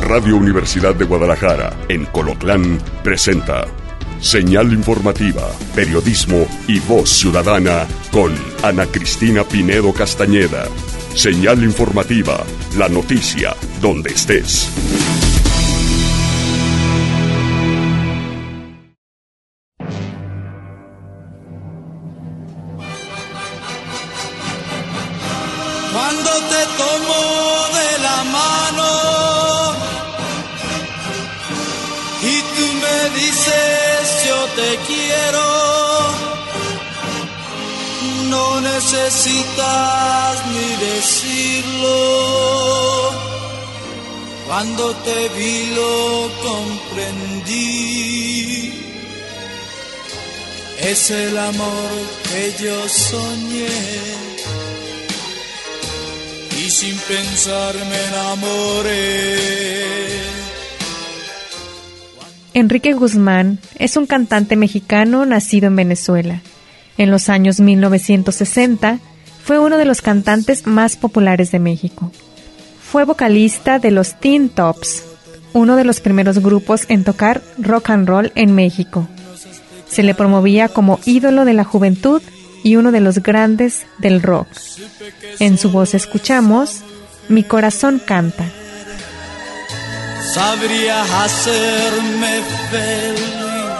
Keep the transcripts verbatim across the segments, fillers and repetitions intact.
Radio Universidad de Guadalajara, en Colotlán, presenta Señal Informativa, Periodismo y Voz Ciudadana con Ana Cristina Pinedo Castañeda. Señal Informativa, la noticia donde estés. Cuando te tomo de la mano y tú me dices yo te quiero, no necesitas ni decirlo. Cuando te vi lo comprendí. Es el amor que yo soñé. Y sin pensar me enamoré. Enrique Guzmán es un cantante mexicano nacido en Venezuela. En los años mil novecientos sesenta fue uno de los cantantes más populares de México. Fue vocalista de los Teen Tops, uno de los primeros grupos en tocar rock and roll en México. Se le promovía como ídolo de la juventud y uno de los grandes del rock. En su voz escuchamos Mi corazón canta. Sabrías hacerme feliz.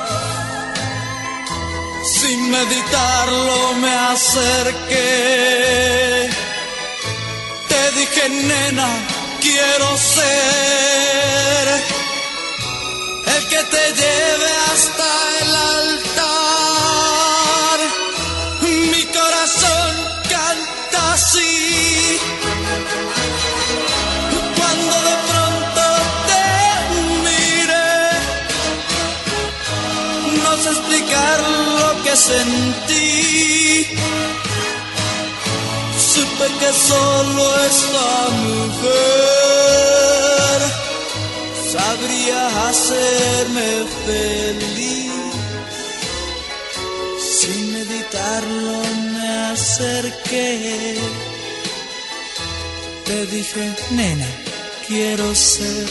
Sin meditarlo me acerqué. Te dije, nena, quiero ser el que te lleve hasta el altar. Mi corazón canta así. Cuando de pronto te miré, no sé explicar lo que sentí. Supe que solo esta mujer sabría hacerme feliz. Sin meditarlo me acerqué. Te dije, nena, quiero ser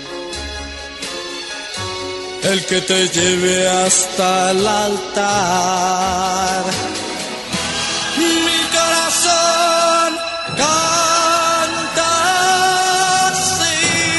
el que te lleve hasta el altar. Mi corazón canta así.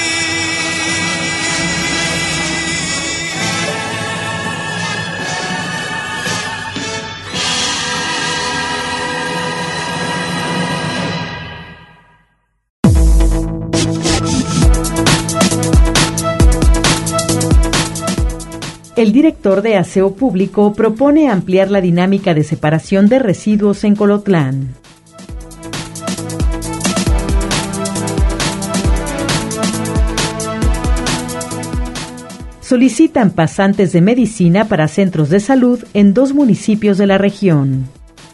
El director de Aseo Público propone ampliar la dinámica de separación de residuos en Colotlán. Solicitan pasantes de medicina para centros de salud en dos municipios de la región.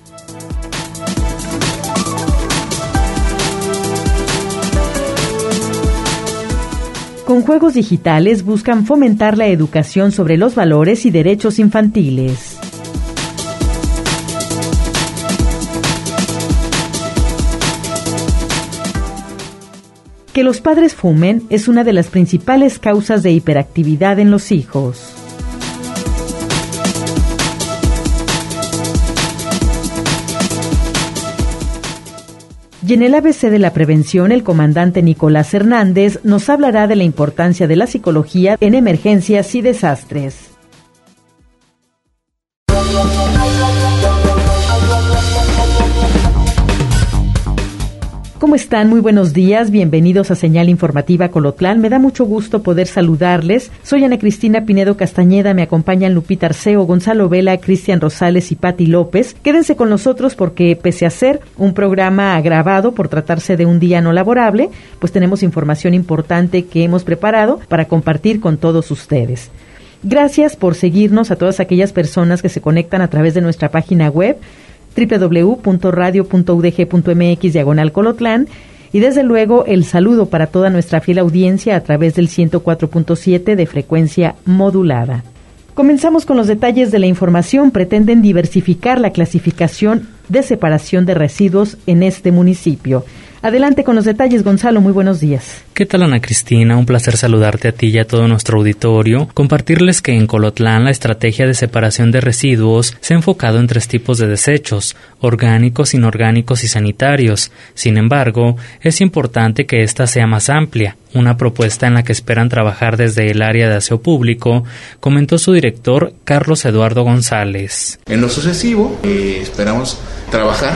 Con juegos digitales buscan fomentar la educación sobre los valores y derechos infantiles. Que los padres fumen es una de las principales causas de hiperactividad en los hijos. Y en el A B C de la prevención, el comandante Nicolás Hernández nos hablará de la importancia de la psicología en emergencias y desastres. ¿Cómo están? Muy buenos días, bienvenidos a Señal Informativa Colotlán. Me da mucho gusto poder saludarles. Soy Ana Cristina Pinedo Castañeda, me acompañan Lupita Arceo, Gonzalo Vela, Cristian Rosales y Pati López. Quédense con nosotros porque pese a ser un programa grabado por tratarse de un día no laborable, pues tenemos información importante que hemos preparado para compartir con todos ustedes. Gracias por seguirnos a todas aquellas personas que se conectan a través de nuestra página web doble u doble u doble u punto radio punto u d g punto m x diagonal Colotlán y desde luego el saludo para toda nuestra fiel audiencia a través del ciento cuatro punto siete de frecuencia modulada. Comenzamos con los detalles de la información. Pretenden diversificar la clasificación de separación de residuos en este municipio. Adelante con los detalles, Gonzalo, muy buenos días. ¿Qué tal, Ana Cristina? Un placer saludarte a ti y a todo nuestro auditorio. Compartirles que en Colotlán la estrategia de separación de residuos se ha enfocado en tres tipos de desechos: orgánicos, inorgánicos y sanitarios. Sin embargo, es importante que esta sea más amplia, una propuesta en la que esperan trabajar desde el área de aseo público, comentó su director Carlos Eduardo González. En lo sucesivo, eh, esperamos trabajar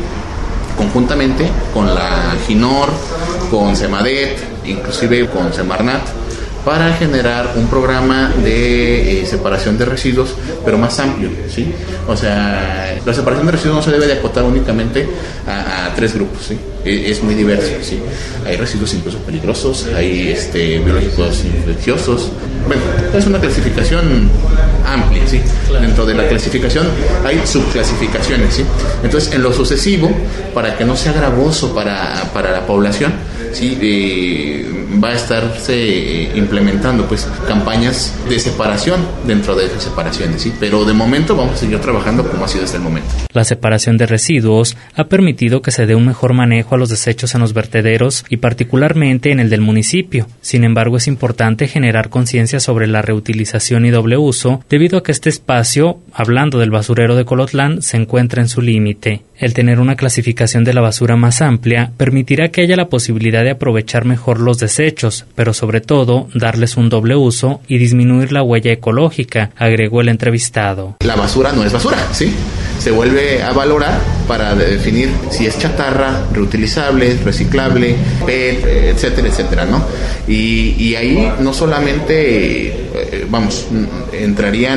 conjuntamente con la GINOR, con CEMADET, inclusive con Semarnat, para generar un programa de eh, separación de residuos, pero más amplio, ¿sí? O sea, la separación de residuos no se debe de acotar únicamente a, a tres grupos, ¿sí? Es, es muy diverso, ¿sí? Hay residuos incluso peligrosos, hay este, biológicos infecciosos. Bueno, es una clasificación amplia, ¿sí? Dentro de la clasificación hay subclasificaciones, ¿sí? Entonces, en lo sucesivo, para que no sea gravoso para, para la población, ¿sí? Eh, va a estarse eh, implementando pues campañas de separación dentro de esas separaciones, ¿sí? Pero de momento vamos a seguir trabajando como ha sido hasta el momento. La separación de residuos ha permitido que se dé un mejor manejo a los desechos en los vertederos y particularmente en el del municipio. Sin embargo, es importante generar conciencia sobre la reutilización y doble uso, debido a que este espacio, hablando del basurero de Colotlán, se encuentra en su límite. El tener una clasificación de la basura más amplia permitirá que haya la posibilidad de aprovechar mejor los desechos, pero sobre todo darles un doble uso y disminuir la huella ecológica, agregó el entrevistado. La basura no es basura, ¿sí? Se vuelve a valorar para definir si es chatarra, reutilizable, reciclable, P E T, etcétera, etcétera, ¿no? Y, y ahí no solamente, eh, vamos, entrarían,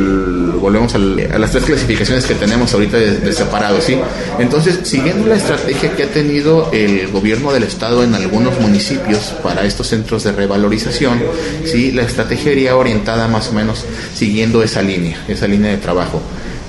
l- volvemos al, a las tres clasificaciones que tenemos ahorita de, de separado, ¿sí? Entonces, siguiendo la estrategia que ha tenido el gobierno del estado en algunos municipios para estos centros de revalorización, ¿sí? La estrategia iría orientada más o menos siguiendo esa línea, esa línea de trabajo.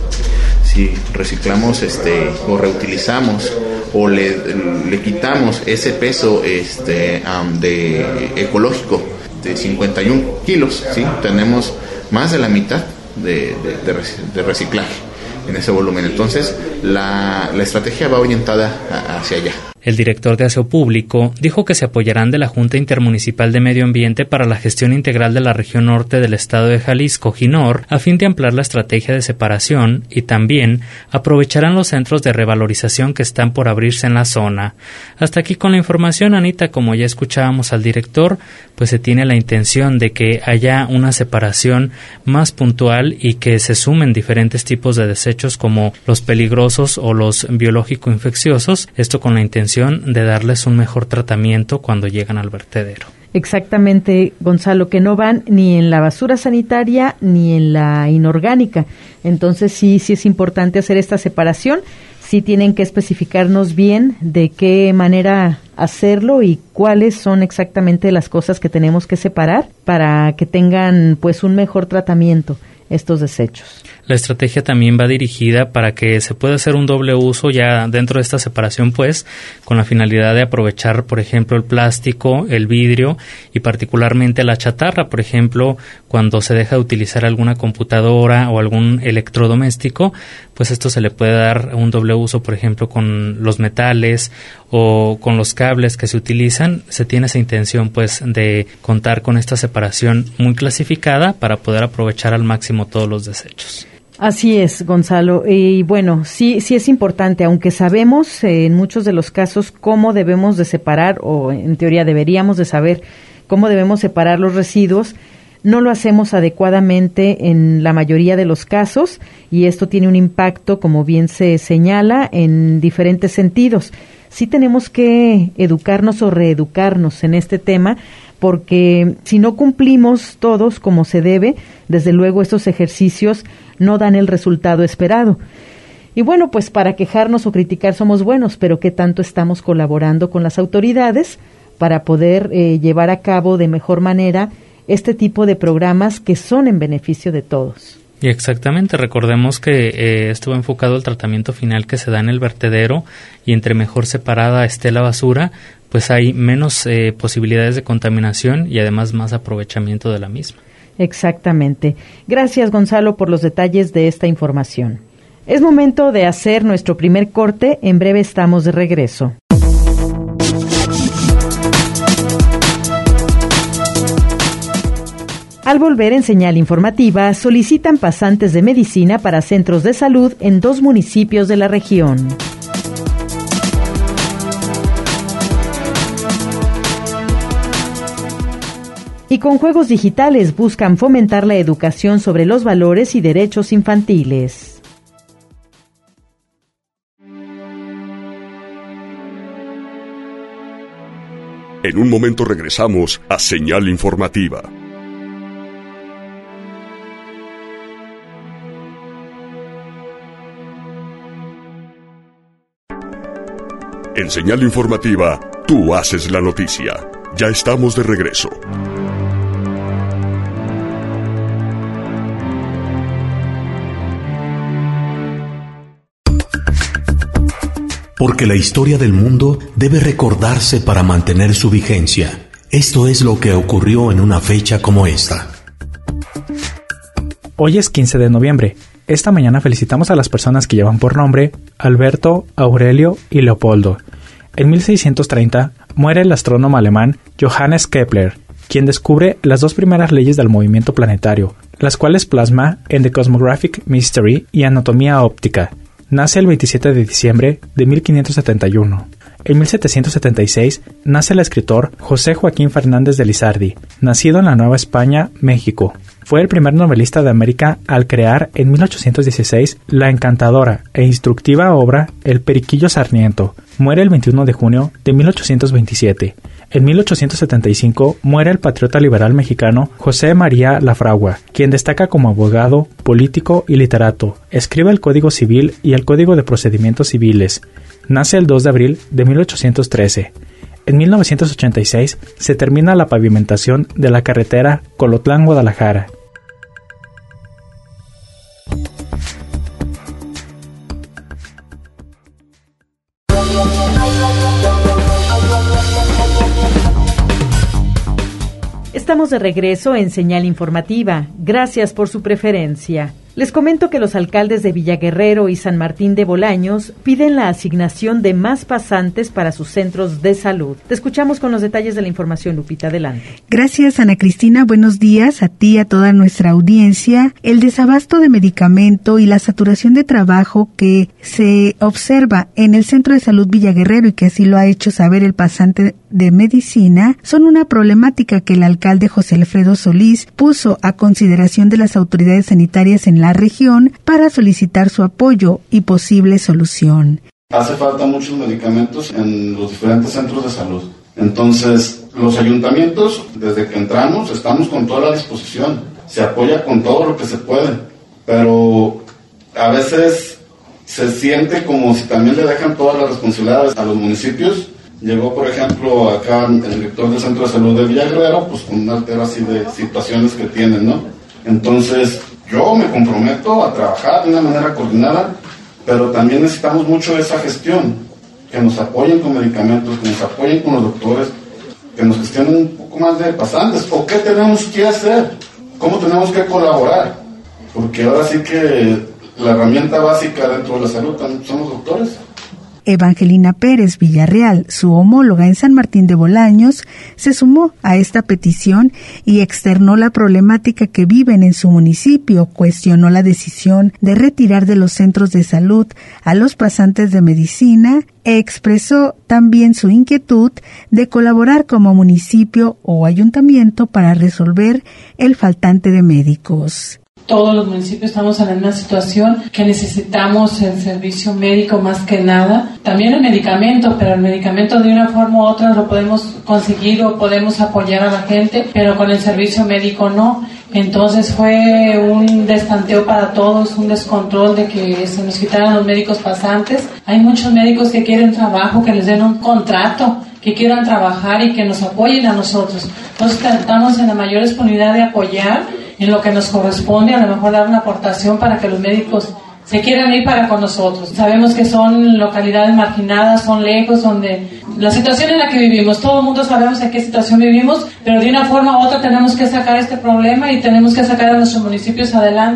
Si reciclamos este o reutilizamos o le, le quitamos ese peso este um, de ecológico de cincuenta y un kilos, ¿sí? Tenemos más de la mitad de, de, de, de reciclaje en ese volumen. Entonces la, la estrategia va orientada a, hacia allá. El director de Aseo Público dijo que se apoyarán de la Junta Intermunicipal de Medio Ambiente para la gestión integral de la región norte del estado de Jalisco, GINOR, a fin de ampliar la estrategia de separación, y también aprovecharán los centros de revalorización que están por abrirse en la zona. Hasta aquí con la información, Anita. Como ya escuchábamos al director, pues se tiene la intención de que haya una separación más puntual y que se sumen diferentes tipos de desechos como los peligrosos o los biológico infecciosos, esto con la intención de darles un mejor tratamiento cuando llegan al vertedero. Exactamente, Gonzalo, que no van ni en la basura sanitaria ni en la inorgánica. Entonces sí, sí es importante hacer esta separación. Sí tienen que especificarnos bien de qué manera hacerlo y cuáles son exactamente las cosas que tenemos que separar para que tengan pues un mejor tratamiento estos desechos. La estrategia también va dirigida para que se pueda hacer un doble uso ya dentro de esta separación, pues, con la finalidad de aprovechar, por ejemplo, el plástico, el vidrio y particularmente la chatarra. Por ejemplo, cuando se deja de utilizar alguna computadora o algún electrodoméstico, pues esto se le puede dar un doble uso, por ejemplo, con los metales o con los cables que se utilizan. Se tiene esa intención, pues, de contar con esta separación muy clasificada para poder aprovechar al máximo todos los desechos. Así es, Gonzalo. Y bueno, sí, sí es importante, aunque sabemos eh, en muchos de los casos cómo debemos de separar, o en teoría deberíamos de saber cómo debemos separar los residuos, no lo hacemos adecuadamente en la mayoría de los casos, y esto tiene un impacto, como bien se señala, en diferentes sentidos. Sí tenemos que educarnos o reeducarnos en este tema, porque si no cumplimos todos como se debe, desde luego estos ejercicios no dan el resultado esperado. Y bueno, pues para quejarnos o criticar somos buenos, pero ¿qué tanto estamos colaborando con las autoridades para poder eh, llevar a cabo de mejor manera este tipo de programas que son en beneficio de todos? Y exactamente, recordemos que eh, estuvo enfocado el tratamiento final que se da en el vertedero, y entre mejor separada esté la basura, pues hay menos eh, posibilidades de contaminación y además más aprovechamiento de la misma. Exactamente. Gracias, Gonzalo, por los detalles de esta información. Es momento de hacer nuestro primer corte. En breve estamos de regreso. Al volver en Señal Informativa, solicitan pasantes de medicina para centros de salud en dos municipios de la región. Y con juegos digitales buscan fomentar la educación sobre los valores y derechos infantiles. En un momento regresamos a Señal Informativa. En Señal Informativa, tú haces la noticia. Ya estamos de regreso. Porque la historia del mundo debe recordarse para mantener su vigencia. Esto es lo que ocurrió en una fecha como esta. Hoy es quince de noviembre. Esta mañana felicitamos a las personas que llevan por nombre Alberto, Aurelio y Leopoldo. En mil seiscientos treinta muere el astrónomo alemán Johannes Kepler, quien descubre las dos primeras leyes del movimiento planetario, las cuales plasma en The Cosmographic Mystery y Anatomía Óptica. Nace el veintisiete de diciembre de mil quinientos setenta y uno. En mil setecientos setenta y seis nace el escritor José Joaquín Fernández de Lizardi, nacido en la Nueva España, México. Fue el primer novelista de América al crear en mil ochocientos dieciséis la encantadora e instructiva obra El Periquillo Sarmiento. Muere el veintiuno de junio de mil ochocientos veintisiete. En mil ochocientos setenta y cinco muere el patriota liberal mexicano José María Lafragua, quien destaca como abogado, político y literato. Escribe el Código Civil y el Código de Procedimientos Civiles. Nace el dos de abril de mil ochocientos trece. En mil novecientos ochenta y seis se termina la pavimentación de la carretera Colotlán-Guadalajara. Estamos de regreso en Señal Informativa. Gracias por su preferencia. Les comento que los alcaldes de Villaguerrero y San Martín de Bolaños piden la asignación de más pasantes para sus centros de salud. Te escuchamos con los detalles de la información, Lupita. Adelante. Gracias, Ana Cristina. Buenos días a ti y a toda nuestra audiencia. El desabasto de medicamento y la saturación de trabajo que se observa en el Centro de Salud Villaguerrero y que así lo ha hecho saber el pasante de medicina son una problemática que el alcalde José Alfredo Solís puso a consideración de las autoridades sanitarias en la región para solicitar su apoyo y posible solución. Hace falta muchos medicamentos en los diferentes centros de salud. Entonces, los ayuntamientos, desde que entramos, estamos con toda la disposición. Se apoya con todo lo que se puede, pero a veces se siente como si también le dejan todas las responsabilidades a los municipios. Llegó, por ejemplo, acá el director del Centro de Salud de Villaguerrero, pues con una altera así de situaciones que tienen, ¿no? Entonces, yo me comprometo a trabajar de una manera coordinada, pero también necesitamos mucho esa gestión, que nos apoyen con medicamentos, que nos apoyen con los doctores, que nos gestionen un poco más de pasantes. ¿O qué tenemos que hacer? ¿Cómo tenemos que colaborar? Porque ahora sí que la herramienta básica dentro de la salud son los doctores. Evangelina Pérez Villarreal, su homóloga en San Martín de Bolaños, se sumó a esta petición y externó la problemática que viven en su municipio. Cuestionó la decisión de retirar de los centros de salud a los pasantes de medicina e expresó también su inquietud de colaborar como municipio o ayuntamiento para resolver el faltante de médicos. Todos los municipios estamos en una situación que necesitamos el servicio médico más que nada. También el medicamento, pero el medicamento de una forma u otra lo podemos conseguir o podemos apoyar a la gente, pero con el servicio médico no. Entonces fue un destanteo para todos, un descontrol de que se nos quitaran los médicos pasantes. Hay muchos médicos que quieren trabajo, que les den un contrato, que quieran trabajar y que nos apoyen a nosotros. Entonces estamos en la mayor disponibilidad de apoyar en lo que nos corresponde, a lo mejor dar una aportación para que los médicos se quieran ir para con nosotros. Sabemos que son localidades marginadas, son lejos, donde la situación en la que vivimos, todo el mundo sabemos en qué situación vivimos, pero de una forma u otra tenemos que sacar este problema y tenemos que sacar a nuestros municipios adelante.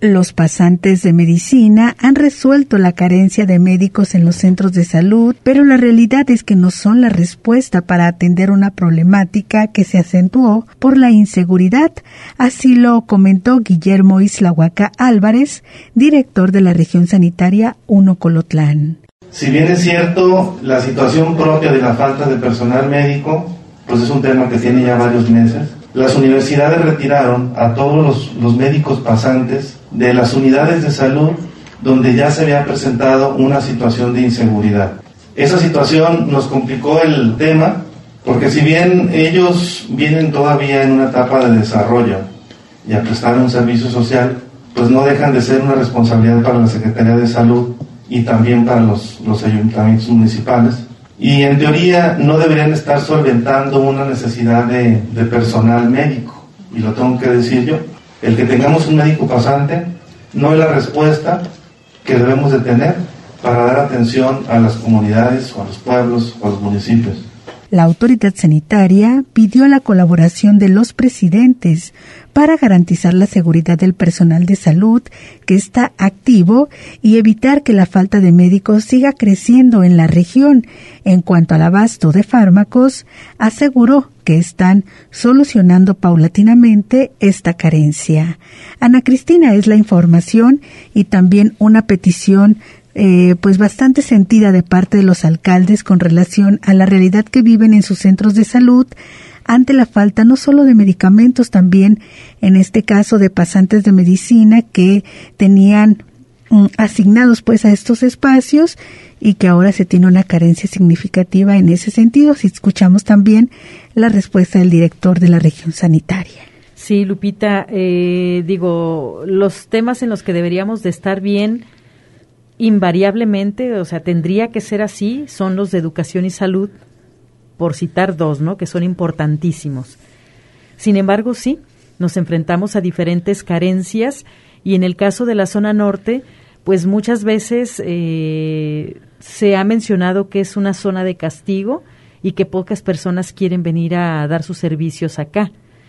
Los pasantes de medicina han resuelto la carencia de médicos en los centros de salud, pero la realidad es que no son la respuesta para atender una problemática que se acentuó por la inseguridad. Así lo comentó Guillermo Islahuaca Álvarez, director de la región sanitaria uno Colotlán. Si bien es cierto, la situación propia de la falta de personal médico, pues es un tema que tiene ya varios meses. Las universidades retiraron a todos los, los médicos pasantes de las unidades de salud donde ya se había presentado una situación de inseguridad. Esa situación nos complicó el tema porque si bien ellos vienen todavía en una etapa de desarrollo y a prestar un servicio social, pues no dejan de ser una responsabilidad para la Secretaría de Salud y también para los, los ayuntamientos municipales. Y en teoría no deberían estar solventando una necesidad de, de personal médico. Y lo tengo que decir yo. El que tengamos un médico pasante no es la respuesta que debemos de tener para dar atención a las comunidades, o a los pueblos, o a los municipios. La autoridad sanitaria pidió la colaboración de los presidentes para garantizar la seguridad del personal de salud que está activo y evitar que la falta de médicos siga creciendo en la región. En cuanto al abasto de fármacos, aseguró que están solucionando paulatinamente esta carencia. Ana Cristina, es la información y también una petición Eh, pues bastante sentida de parte de los alcaldes con relación a la realidad que viven en sus centros de salud ante la falta no solo de medicamentos, también en este caso de pasantes de medicina que tenían mm, asignados pues a estos espacios y que ahora se tiene una carencia significativa en ese sentido. Si escuchamos también la respuesta del director de la región sanitaria. Sí, Lupita, eh, digo, los temas en los que deberíamos de estar bien invariablemente, o sea, tendría que ser así, son los de educación y salud, por citar dos, ¿no?, que son importantísimos. Sin embargo, sí, nos enfrentamos a diferentes carencias y en el caso de la zona norte, pues muchas veces eh, se ha mencionado que es una zona de castigo y que pocas personas quieren venir a dar sus servicios acá.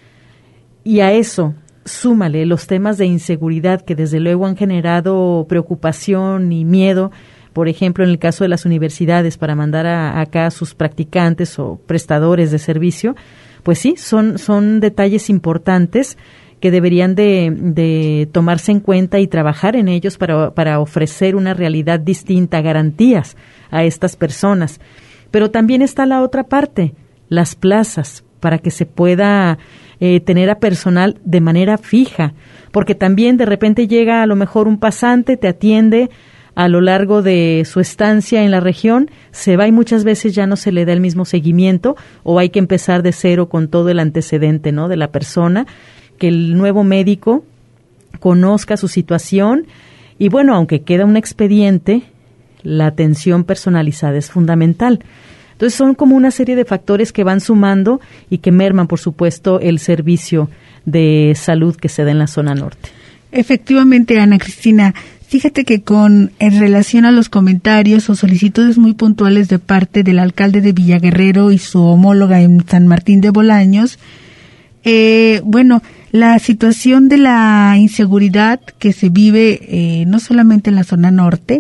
Y a eso súmale los temas de inseguridad que desde luego han generado preocupación y miedo, por ejemplo, en el caso de las universidades para mandar a, acá a sus practicantes o prestadores de servicio, pues sí, son, son detalles importantes que deberían de, de tomarse en cuenta y trabajar en ellos para, para ofrecer una realidad distinta, garantías a estas personas. Pero también está la otra parte, las plazas, para que se pueda eh, tener a personal de manera fija, porque también de repente llega a lo mejor un pasante, te atiende a lo largo de su estancia en la región, se va y muchas veces ya no se le da el mismo seguimiento o hay que empezar de cero con todo el antecedente, ¿no?, de la persona, que el nuevo médico conozca su situación y bueno, aunque queda un expediente, la atención personalizada es fundamental. Entonces son como una serie de factores que van sumando y que merman, por supuesto, el servicio de salud que se da en la zona norte. Efectivamente, Ana Cristina, fíjate que con en relación a los comentarios o solicitudes muy puntuales de parte del alcalde de Villaguerrero y su homóloga en San Martín de Bolaños, eh, bueno, la situación de la inseguridad que se vive eh, no solamente en la zona norte,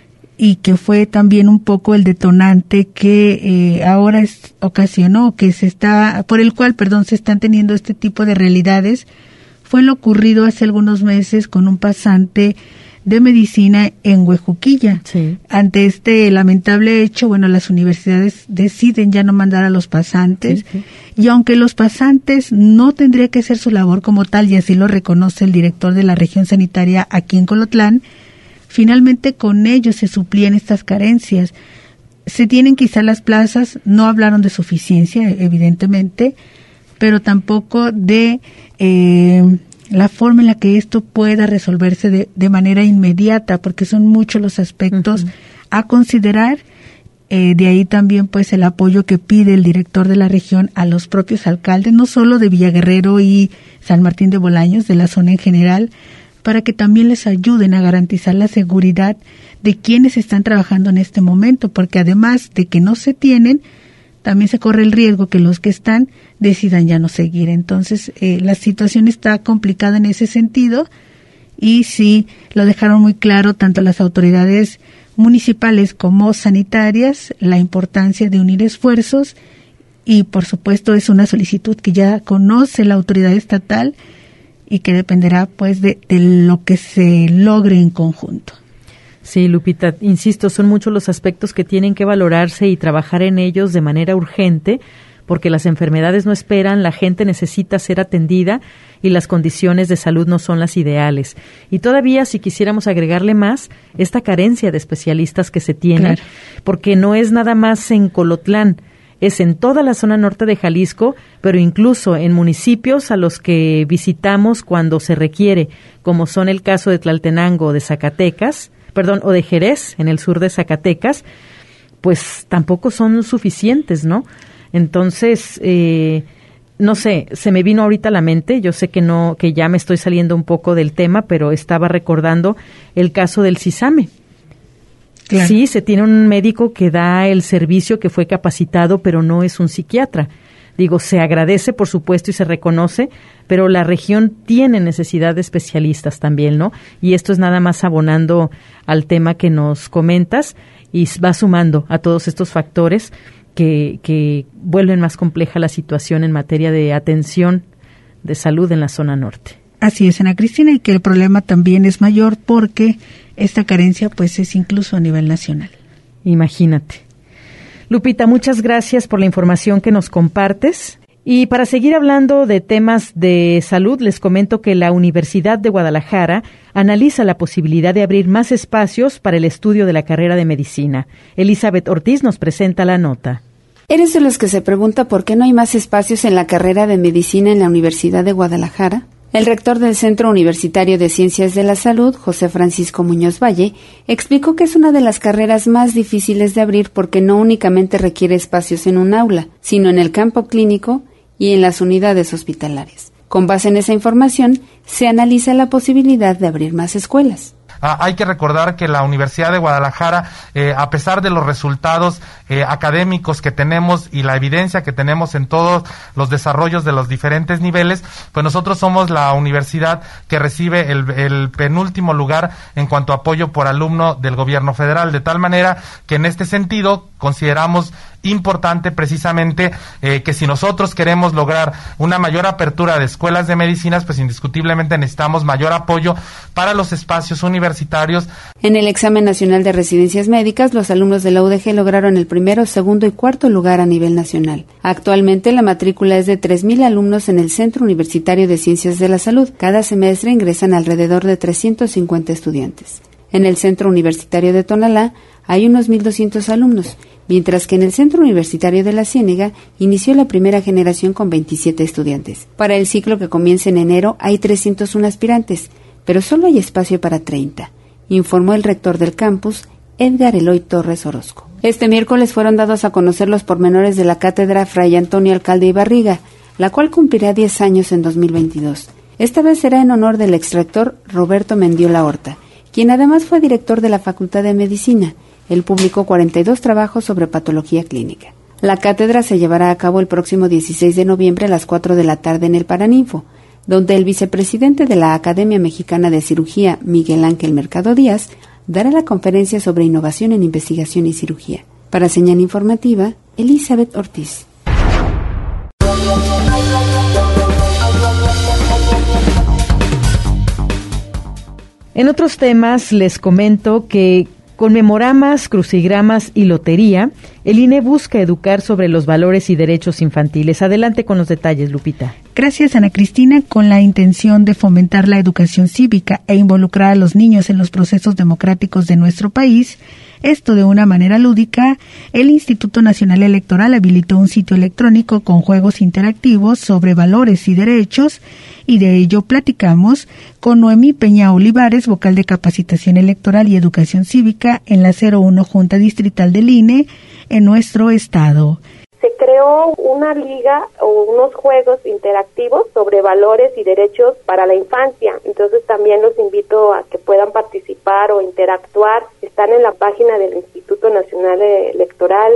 y que fue también un poco el detonante que eh, ahora es, ocasionó, que se está, por el cual, perdón, se están teniendo este tipo de realidades, fue lo ocurrido hace algunos meses con un pasante de medicina en Huejuquilla. Sí. Ante este lamentable hecho, bueno, las universidades deciden ya no mandar a los pasantes, sí, sí. Y aunque los pasantes no tendría que hacer su labor como tal, y así lo reconoce el director de la región sanitaria aquí en Colotlán, finalmente con ellos se suplían estas carencias. Se tienen quizá las plazas, no hablaron de suficiencia, evidentemente, pero tampoco de eh, la forma en la que esto pueda resolverse de, de manera inmediata, porque son muchos los aspectos uh-huh. a considerar. Eh, de ahí también pues el apoyo que pide el director de la región a los propios alcaldes, no solo de Villaguerrero y San Martín de Bolaños, de la zona en general, para que también les ayuden a garantizar la seguridad de quienes están trabajando en este momento, porque además de que no se tienen, también se corre el riesgo que los que están decidan ya no seguir. Entonces, eh, la situación está complicada en ese sentido y sí lo dejaron muy claro tanto las autoridades municipales como sanitarias, la importancia de unir esfuerzos, y por supuesto es una solicitud que ya conoce la autoridad estatal y que dependerá pues de, de lo que se logre en conjunto. Sí, Lupita, insisto, son muchos los aspectos que tienen que valorarse y trabajar en ellos de manera urgente, porque las enfermedades no esperan, la gente necesita ser atendida y las condiciones de salud no son las ideales. Y todavía, si quisiéramos agregarle más, esta carencia de especialistas que se tiene, claro, porque no es nada más en Colotlán, es en toda la zona norte de Jalisco, pero incluso en municipios a los que visitamos cuando se requiere, como son el caso de Tlaltenango o de Zacatecas, perdón, o de Jerez, en el sur de Zacatecas, pues tampoco son suficientes, ¿no? Entonces, eh, no sé, se me vino ahorita a la mente, yo sé que no, que ya me estoy saliendo un poco del tema, pero estaba recordando el caso del CISAME. Claro. Sí, se tiene un médico que da el servicio, que fue capacitado, pero no es un psiquiatra. Digo, se agradece, por supuesto, y se reconoce, pero la región tiene necesidad de especialistas también, ¿no? Y esto es nada más abonando al tema que nos comentas y va sumando a todos estos factores que, que vuelven más compleja la situación en materia de atención de salud en la zona norte. Así es, Ana Cristina, y que el problema también es mayor porque esta carencia pues es incluso a nivel nacional. Imagínate. Lupita, muchas gracias por la información que nos compartes. Y para seguir hablando de temas de salud, les comento que la Universidad de Guadalajara analiza la posibilidad de abrir más espacios para el estudio de la carrera de medicina. Elizabeth Ortiz nos presenta la nota. ¿Eres de los que se pregunta por qué no hay más espacios en la carrera de medicina en la Universidad de Guadalajara? El rector del Centro Universitario de Ciencias de la Salud, José Francisco Muñoz Valle, explicó que es una de las carreras más difíciles de abrir porque no únicamente requiere espacios en un aula, sino en el campo clínico y en las unidades hospitalarias. Con base en esa información, se analiza la posibilidad de abrir más escuelas. Ah, hay que recordar que la Universidad de Guadalajara, eh, a pesar de los resultados eh, académicos que tenemos y la evidencia que tenemos en todos los desarrollos de los diferentes niveles, pues nosotros somos la universidad que recibe el, el penúltimo lugar en cuanto a apoyo por alumno del gobierno federal, de tal manera que en este sentido consideramos importante precisamente eh, que si nosotros queremos lograr una mayor apertura de escuelas de medicinas, pues indiscutiblemente necesitamos mayor apoyo para los espacios universitarios. En el examen nacional de residencias médicas, los alumnos de la U D G lograron el primero, segundo y cuarto lugar a nivel nacional. Actualmente la matrícula es de tres mil alumnos en el Centro Universitario de Ciencias de la Salud. Cada semestre ingresan alrededor de trescientos cincuenta estudiantes. En el Centro Universitario de Tonalá hay unos mil doscientos alumnos, mientras que en el Centro Universitario de la Ciénega inició la primera generación con veintisiete estudiantes. Para el ciclo que comienza en enero hay trescientos uno aspirantes, pero solo hay espacio para treinta, informó el rector del campus, Edgar Eloy Torres Orozco. Este miércoles fueron dados a conocer los pormenores de la cátedra Fray Antonio Alcalde y Barriga, la cual cumplirá diez años en dos mil veintidós. Esta vez será en honor del exrector Roberto Mendiola Horta, quien además fue director de la Facultad de Medicina. Él publicó cuarenta y dos trabajos sobre patología clínica. La cátedra se llevará a cabo el próximo dieciséis de noviembre a las cuatro de la tarde en el Paraninfo, donde el vicepresidente de la Academia Mexicana de Cirugía, Miguel Ángel Mercado Díaz, dará la conferencia sobre innovación en investigación y cirugía. Para Señal Informativa, Elizabeth Ortiz. En otros temas les comento que con memoramas, crucigramas y lotería, el I N E busca educar sobre los valores y derechos infantiles. Adelante con los detalles, Lupita. Gracias, Ana Cristina. Con la intención de fomentar la educación cívica e involucrar a los niños en los procesos democráticos de nuestro país, esto de una manera lúdica, el Instituto Nacional Electoral habilitó un sitio electrónico con juegos interactivos sobre valores y derechos, y de ello platicamos con Noemí Peña Olivares, vocal de Capacitación Electoral y Educación Cívica en la cero uno Junta Distrital del I N E en nuestro estado. Se creó una liga o unos juegos interactivos sobre valores y derechos para la infancia. Entonces también los invito a que puedan participar o interactuar. Están en la página del Instituto Nacional Electoral,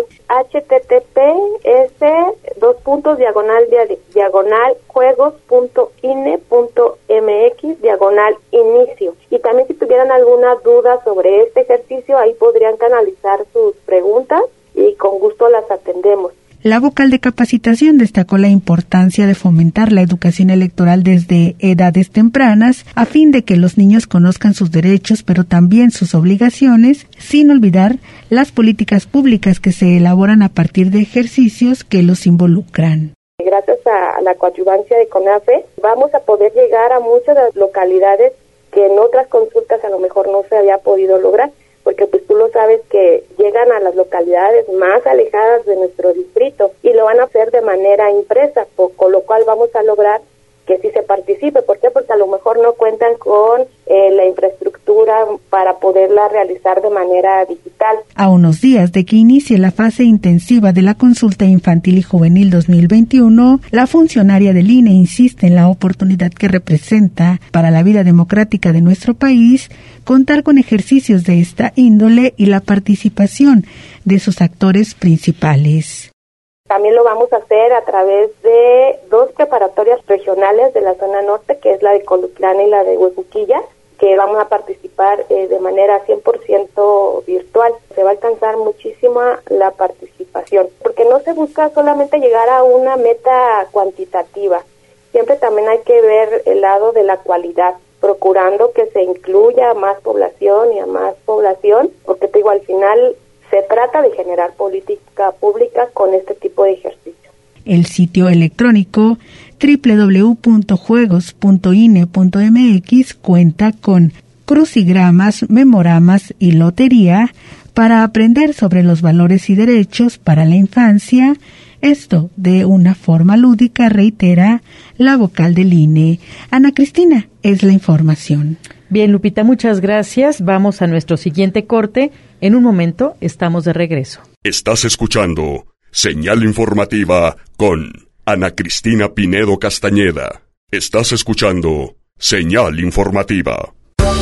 https dos puntos diagonal diagonal juegos punto ine punto mx diagonal inicio. Y también si tuvieran alguna duda sobre este ejercicio, ahí podrían canalizar sus preguntas y con gusto las atendemos. La vocal de capacitación destacó la importancia de fomentar la educación electoral desde edades tempranas a fin de que los niños conozcan sus derechos, pero también sus obligaciones, sin olvidar las políticas públicas que se elaboran a partir de ejercicios que los involucran. Gracias a la coadyuvancia de CONAFE, vamos a poder llegar a muchas de las localidades que en otras consultas a lo mejor no se había podido lograr, porque pues tú lo sabes que llegan a las localidades más alejadas de nuestro distrito y lo van a hacer de manera impresa, con lo cual vamos a lograr que sí se participe. ¿Por qué? Porque a lo mejor no cuentan con eh, la infraestructura para poderla realizar de manera digital. A unos días de que inicie la fase intensiva de la consulta infantil y juvenil dos mil veintiuno, la funcionaria del I N E insiste en la oportunidad que representa para la vida democrática de nuestro país contar con ejercicios de esta índole y la participación de sus actores principales. También lo vamos a hacer a través de dos preparatorias regionales de la zona norte, que es la de Colutlán y la de Huejuquilla, que vamos a participar eh, de manera cien por ciento virtual. Se va a alcanzar muchísima la participación, porque no se busca solamente llegar a una meta cuantitativa, siempre también hay que ver el lado de la cualidad, procurando que se incluya a más población y a más población, porque te digo, al final se trata de generar política pública con este tipo de ejercicio. El sitio electrónico doble u doble u doble u punto juegos punto ine punto mx cuenta con crucigramas, memoramas y lotería para aprender sobre los valores y derechos para la infancia. Esto de una forma lúdica, reitera la vocal del I N E. Ana Cristina, es la información. Bien, Lupita, muchas gracias. Vamos a nuestro siguiente corte. En un momento estamos de regreso. Estás escuchando Señal Informativa con Ana Cristina Pinedo Castañeda. Estás escuchando Señal Informativa.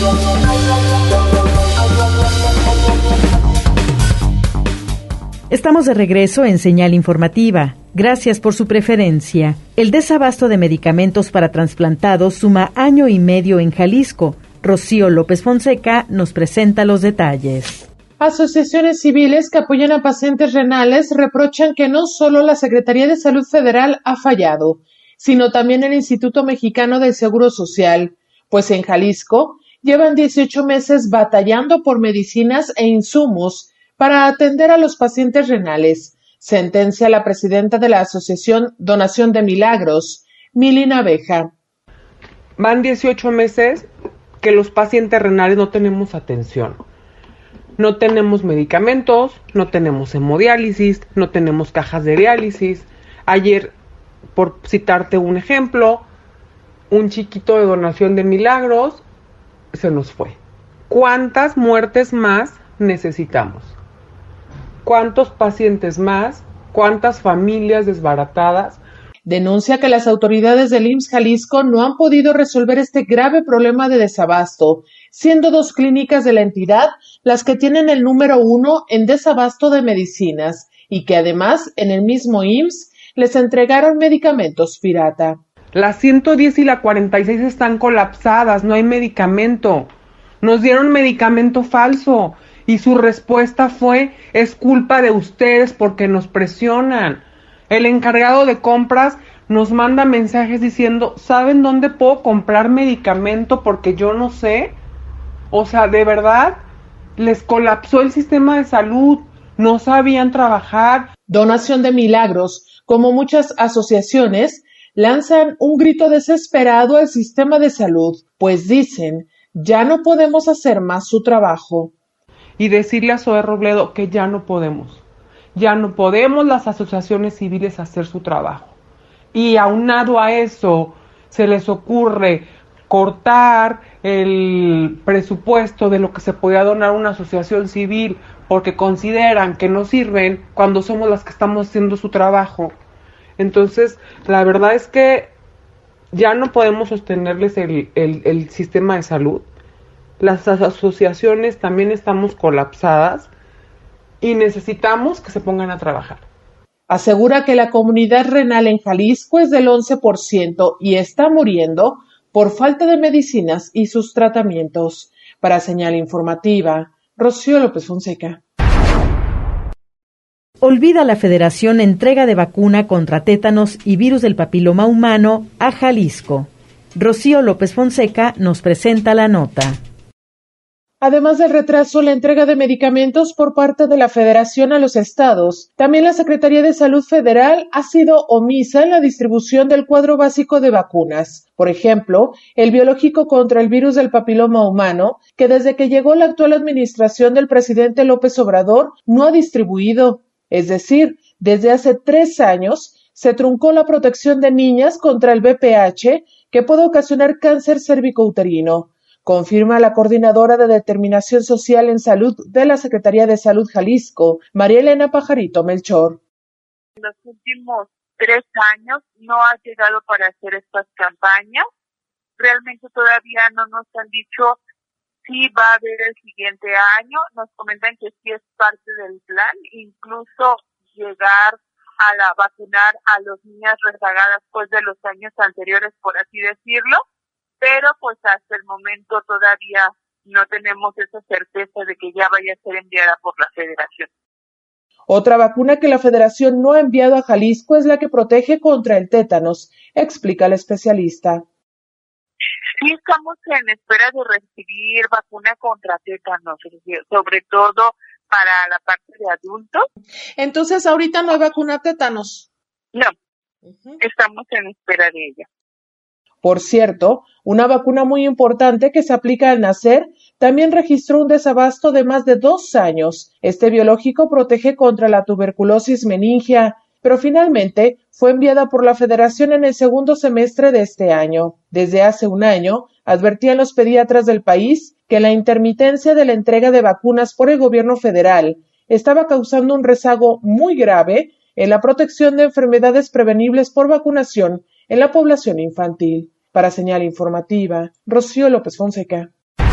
Estamos de regreso en Señal Informativa. Gracias por su preferencia. El desabasto de medicamentos para trasplantados suma año y medio en Jalisco. Rocío López Fonseca nos presenta los detalles. Asociaciones civiles que apoyan a pacientes renales reprochan que no solo la Secretaría de Salud Federal ha fallado, sino también el Instituto Mexicano del Seguro Social, pues en Jalisco llevan dieciocho meses batallando por medicinas e insumos para atender a los pacientes renales, sentencia la presidenta de la Asociación Donación de Milagros, Mili Naveja. Van dieciocho meses que los pacientes renales no tenemos atención. No tenemos medicamentos, no tenemos hemodiálisis, no tenemos cajas de diálisis. Ayer, por citarte un ejemplo, un chiquito de Donación de Milagros se nos fue. ¿Cuántas muertes más necesitamos? ¿Cuántos pacientes más? ¿Cuántas familias desbaratadas? Denuncia que las autoridades del I M S S Jalisco no han podido resolver este grave problema de desabasto, siendo dos clínicas de la entidad las que tienen el número uno en desabasto de medicinas y que además en el mismo I M S S les entregaron medicamentos pirata. La ciento diez y la cuarenta y seis están colapsadas, no hay medicamento. Nos dieron medicamento falso y su respuesta fue: es culpa de ustedes porque nos presionan. El encargado de compras nos manda mensajes diciendo: ¿saben dónde puedo comprar medicamento? Porque yo no sé. O sea, de verdad, les colapsó el sistema de salud. No sabían trabajar. Donación de Milagros, como muchas asociaciones, lanzan un grito desesperado al sistema de salud, pues dicen: ya no podemos hacer más su trabajo. Y decirle a Zoe Robledo que ya no podemos. Ya no podemos las asociaciones civiles hacer su trabajo. Y aunado a eso, se les ocurre cortar el presupuesto de lo que se podía donar una asociación civil porque consideran que no sirven cuando somos las que estamos haciendo su trabajo. Entonces, la verdad es que ya no podemos sostenerles el, el, el sistema de salud. Las asociaciones también estamos colapsadas y necesitamos que se pongan a trabajar. Asegura que la comunidad renal en Jalisco es del once por ciento y está muriendo por falta de medicinas y sus tratamientos. Para Señal Informativa, Rocío López Fonseca. Olvida la Federación entrega de vacuna contra tétanos y virus del papiloma humano a Jalisco. Rocío López Fonseca nos presenta la nota. Además del retraso en la entrega de medicamentos por parte de la Federación a los estados, también la Secretaría de Salud Federal ha sido omisa en la distribución del cuadro básico de vacunas. Por ejemplo, el biológico contra el virus del papiloma humano, que desde que llegó la actual administración del presidente López Obrador no ha distribuido. Es decir, desde hace tres años se truncó la protección de niñas contra el V P H, que puede ocasionar cáncer cervicouterino. Confirma la coordinadora de Determinación Social en Salud de la Secretaría de Salud Jalisco, María Elena Pajarito Melchor. En los últimos tres años no ha llegado para hacer estas campañas. Realmente todavía no nos han dicho si va a haber el siguiente año. Nos comentan que sí es parte del plan, incluso llegar a la vacunar a las niñas rezagadas pues de los años anteriores, por así decirlo. Pero pues hasta el momento todavía no tenemos esa certeza de que ya vaya a ser enviada por la Federación. Otra vacuna que la Federación no ha enviado a Jalisco es la que protege contra el tétanos, explica el especialista. Sí, estamos en espera de recibir vacuna contra tétanos, sobre todo para la parte de adultos. Entonces, ¿ahorita no hay vacuna tétanos? No, uh-huh. Estamos en espera de ella. Por cierto, una vacuna muy importante que se aplica al nacer también registró un desabasto de más de dos años. Este biológico protege contra la tuberculosis meningia, pero finalmente fue enviada por la Federación en el segundo semestre de este año. Desde hace un año, advertían los pediatras del país que la intermitencia de la entrega de vacunas por el gobierno federal estaba causando un rezago muy grave en la protección de enfermedades prevenibles por vacunación en la población infantil. Para Señal Informativa, Rocío López Fonseca.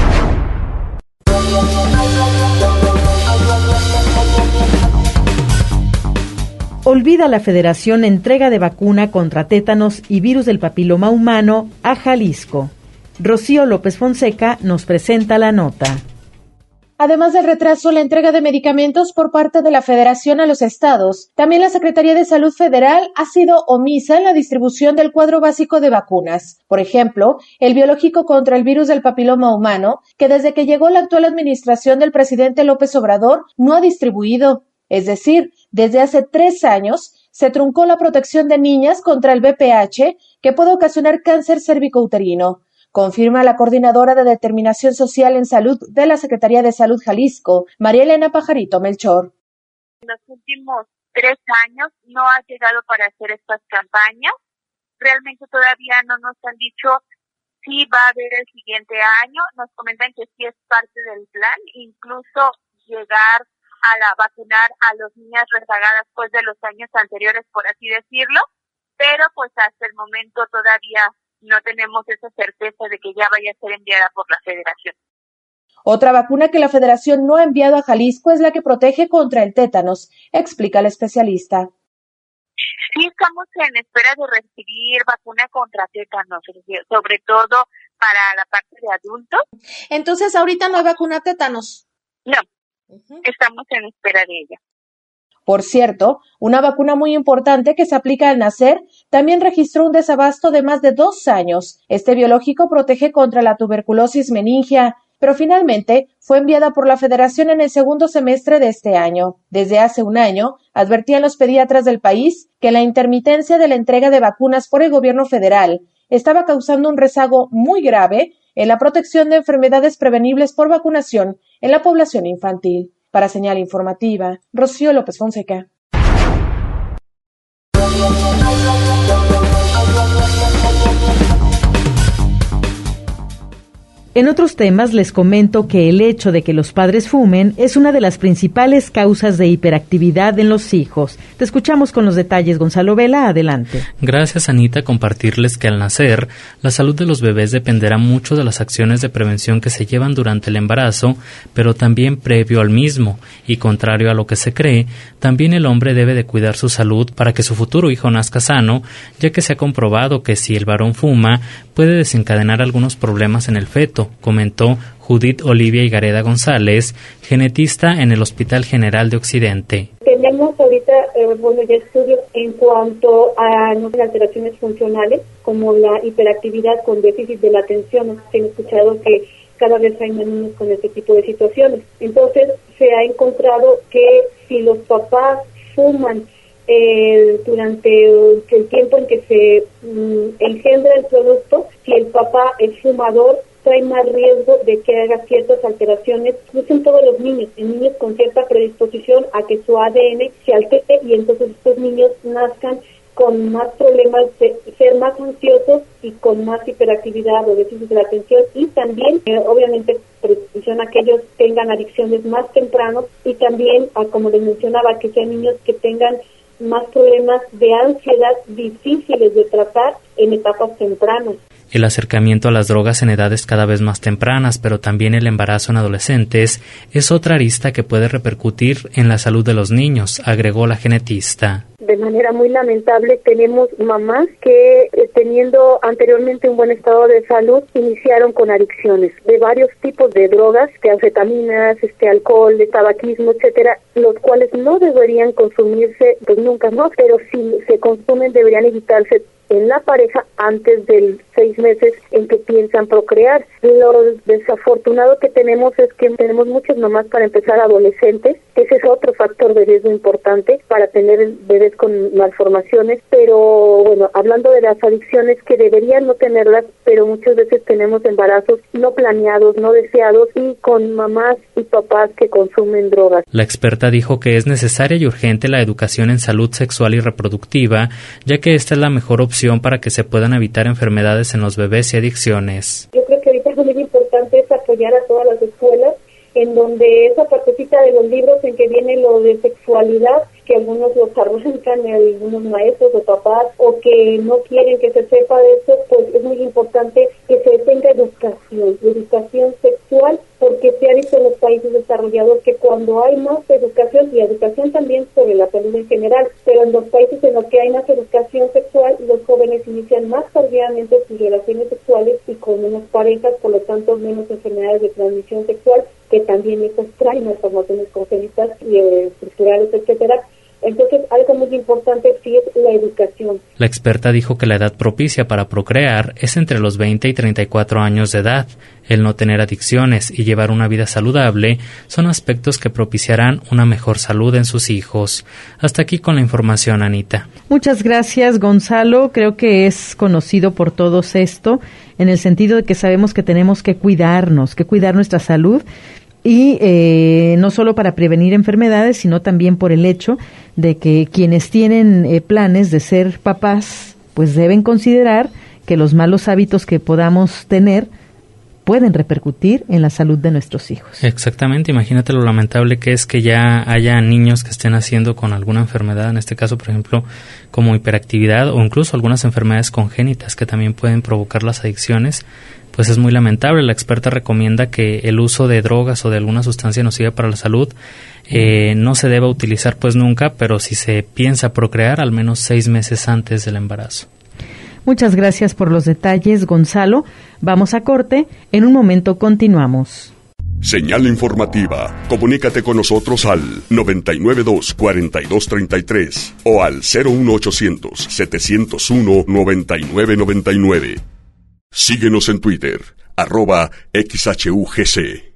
Olvida la Federación entrega de vacuna contra tétanos y virus del papiloma humano a Jalisco. Rocío López Fonseca nos presenta la nota. Además del retraso en la entrega de medicamentos por parte de la Federación a los estados, también la Secretaría de Salud Federal ha sido omisa en la distribución del cuadro básico de vacunas. Por ejemplo, el biológico contra el virus del papiloma humano, que desde que llegó la actual administración del presidente López Obrador no ha distribuido. Es decir, desde hace tres años se truncó la protección de niñas contra el V P H, que puede ocasionar cáncer cervicouterino. Confirma la coordinadora de Determinación Social en Salud de la Secretaría de Salud Jalisco, María Elena Pajarito Melchor. En los últimos tres años no ha llegado para hacer estas campañas. Realmente todavía no nos han dicho si va a haber el siguiente año. Nos comentan que sí es parte del plan, incluso llegar a la vacunar a las niñas rezagadas pues de los años anteriores, por así decirlo. Pero pues hasta el momento todavía no tenemos esa certeza de que ya vaya a ser enviada por la Federación. Otra vacuna que la Federación no ha enviado a Jalisco es la que protege contra el tétanos, explica el especialista. Sí, estamos en espera de recibir vacuna contra tétanos, sobre todo para la parte de adultos. Entonces, ¿ahorita no hay vacuna tétanos? No, uh-huh. Estamos en espera de ella. Por cierto, una vacuna muy importante que se aplica al nacer también registró un desabasto de más de dos años. Este biológico protege contra la tuberculosis meningia, pero finalmente fue enviada por la Federación en el segundo semestre de este año. Desde hace un año, advertían los pediatras del país que la intermitencia de la entrega de vacunas por el gobierno federal estaba causando un rezago muy grave en la protección de enfermedades prevenibles por vacunación en la población infantil. Para Señal Informativa, Rocío López Fonseca. En otros temas les comento que el hecho de que los padres fumen es una de las principales causas de hiperactividad en los hijos. Te escuchamos con los detalles, Gonzalo Vela, adelante. Gracias, Anita, compartirles que al nacer, la salud de los bebés dependerá mucho de las acciones de prevención que se llevan durante el embarazo, pero también previo al mismo, y contrario a lo que se cree, también el hombre debe de cuidar su salud para que su futuro hijo nazca sano, ya que se ha comprobado que si el varón fuma, puede desencadenar algunos problemas en el feto, comentó Judith Olivia Higareda González, genetista en el Hospital General de Occidente. Tenemos ahorita, eh, bueno, ya estudios en cuanto a no, alteraciones funcionales, como la hiperactividad con déficit de la atención. ¿No? Se han escuchado que cada vez hay más niños con este tipo de situaciones. Entonces, se ha encontrado que si los papás fuman eh, durante el tiempo en que se mm, engendra el producto, si el papá es fumador, trae más riesgo de que haga ciertas alteraciones, incluso en todos los niños, en niños con cierta predisposición a que su A D N se altere y entonces estos niños nazcan con más problemas de ser más ansiosos y con más hiperactividad o déficit de la atención, y también, eh, obviamente, predisposición a que ellos tengan adicciones más tempranos, y también, a, como les mencionaba, que sean niños que tengan más problemas de ansiedad difíciles de tratar en etapas tempranas. El acercamiento a las drogas en edades cada vez más tempranas, pero también el embarazo en adolescentes, es otra arista que puede repercutir en la salud de los niños, agregó la genetista. De manera muy lamentable, tenemos mamás que, eh, teniendo anteriormente un buen estado de salud, iniciaron con adicciones de varios tipos de drogas, de anfetaminas, este alcohol, de tabaquismo, etcétera, los cuales no deberían consumirse, pues nunca, ¿no? Pero si se consumen, deberían evitarse en la pareja antes del seis meses en que piensan procrear. Lo desafortunado que tenemos es que tenemos muchas mamás, para empezar, adolescentes, que ese es otro factor de riesgo importante para tener bebés con malformaciones, pero bueno, hablando de las adicciones, que deberían no tenerlas, pero muchas veces tenemos embarazos no planeados, no deseados, y con mamás y papás que consumen drogas. La experta dijo que es necesaria y urgente la educación en salud sexual y reproductiva, ya que esta es la mejor opción para que se puedan evitar enfermedades en los bebés y adicciones. Yo creo que ahorita lo muy importante es apoyar a todas las escuelas, en donde esa partecita de los libros en que viene lo de sexualidad, que algunos los arrancan, algunos maestros o papás, o que no quieren que se sepa de eso, pues es muy importante que se tenga educación, educación sexual, porque se ha visto en los países desarrollados que cuando hay más educación, y educación también sobre la salud en general, pero en los países en los que hay más educación sexual, los jóvenes inician más tardíamente sus relaciones sexuales y con menos parejas, por lo tanto menos enfermedades de transmisión sexual, que también esas traen malformaciones congénitas y eh, estructurales, etcétera. Entonces, algo muy importante sí es la educación. La experta dijo que la edad propicia para procrear es entre los veinte y treinta y cuatro años de edad. El no tener adicciones y llevar una vida saludable son aspectos que propiciarán una mejor salud en sus hijos. Hasta aquí con la información, Anita. Muchas gracias, Gonzalo. Creo que es conocido por todos esto, en el sentido de que sabemos que tenemos que cuidarnos, que cuidar nuestra salud. Y eh, no solo para prevenir enfermedades, sino también por el hecho de que quienes tienen eh, planes de ser papás, pues deben considerar que los malos hábitos que podamos tener pueden repercutir en la salud de nuestros hijos. Exactamente, imagínate lo lamentable que es que ya haya niños que estén naciendo con alguna enfermedad, en este caso, por ejemplo, como hiperactividad o incluso algunas enfermedades congénitas que también pueden provocar las adicciones. Pues es muy lamentable. La experta recomienda que el uso de drogas o de alguna sustancia nociva para la salud eh, no se deba utilizar pues nunca, pero si se piensa procrear, al menos seis meses antes del embarazo. Muchas gracias por los detalles, Gonzalo. Vamos a corte. En un momento continuamos. Señal informativa. Comunícate con nosotros al noventa y nueve dos, cuarenta y dos treinta y tres o al cero uno ochocientos, setecientos uno, noventa y nueve noventa y nueve. Síguenos en Twitter, arroba X H U G C.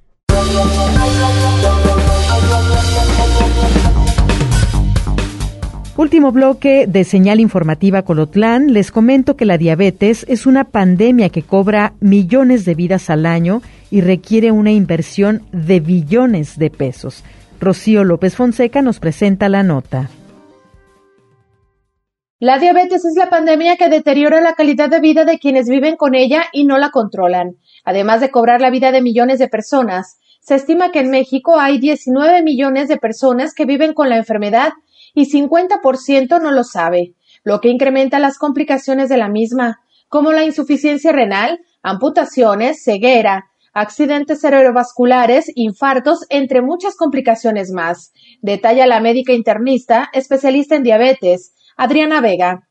Último bloque de Señal Informativa Colotlán. Les comento que la diabetes es una pandemia que cobra millones de vidas al año y requiere una inversión de billones de pesos. Rocío López Fonseca nos presenta la nota. La diabetes es la pandemia que deteriora la calidad de vida de quienes viven con ella y no la controlan. Además de cobrar la vida de millones de personas, se estima que en México hay diecinueve millones de personas que viven con la enfermedad y cincuenta por ciento no lo sabe, lo que incrementa las complicaciones de la misma, como la insuficiencia renal, amputaciones, ceguera, accidentes cerebrovasculares, infartos, entre muchas complicaciones más, detalla la médica internista, especialista en diabetes, Adriana Vega.